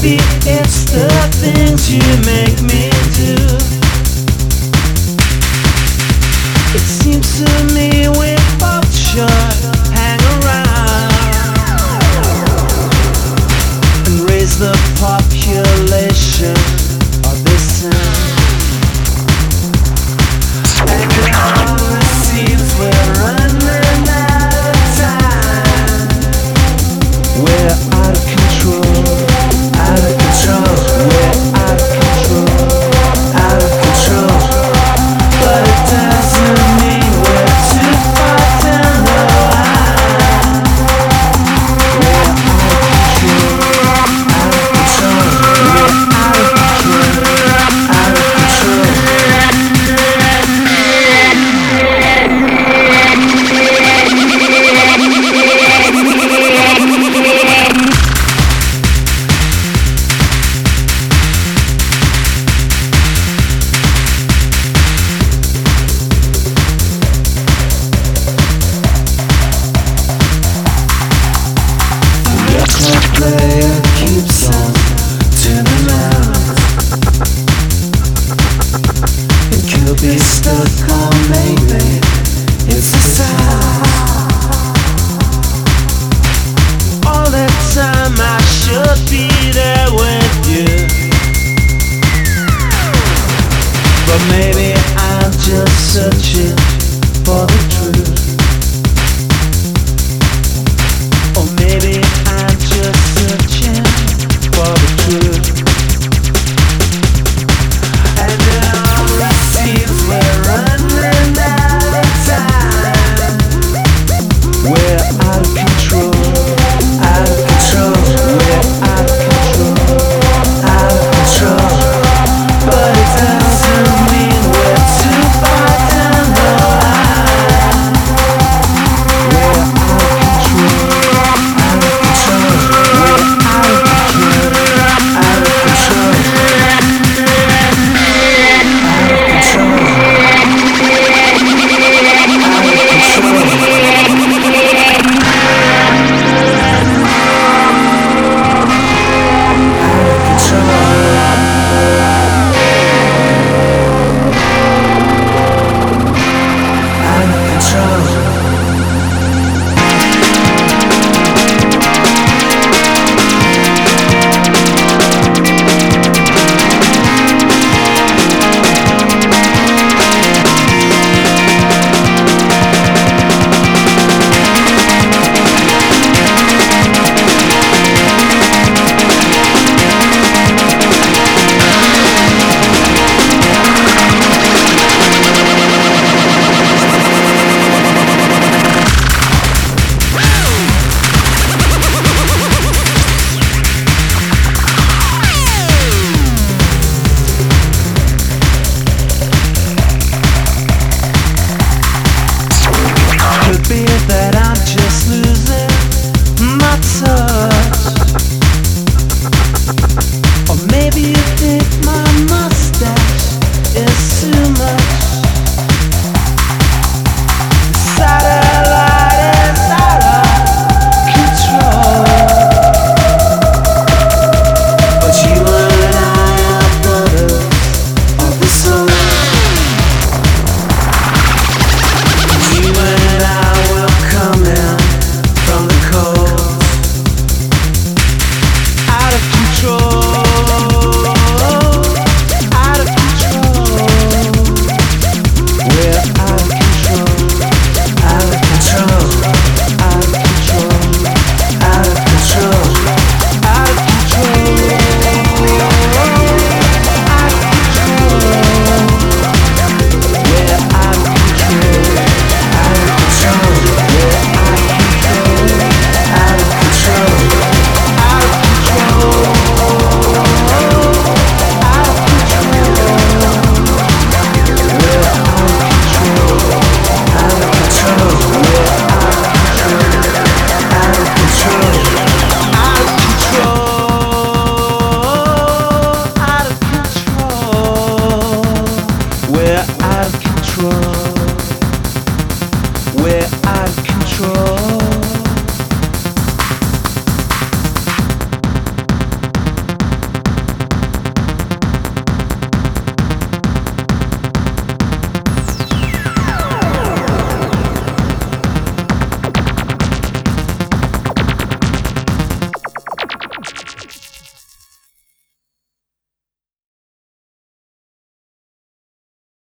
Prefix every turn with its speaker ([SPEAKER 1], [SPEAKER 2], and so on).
[SPEAKER 1] It's the things you make me do. It seems to me we both should hang around and raise the population of this town. And now it seems we're running out of time. We're out of control. Out of control, we're out of control, out of control. But it doesn't mean we're too far down the line. We're out of control, we're out of control, out of control. Player keeps on turning around. It could be stuck or maybe it's a sound. All the time I should be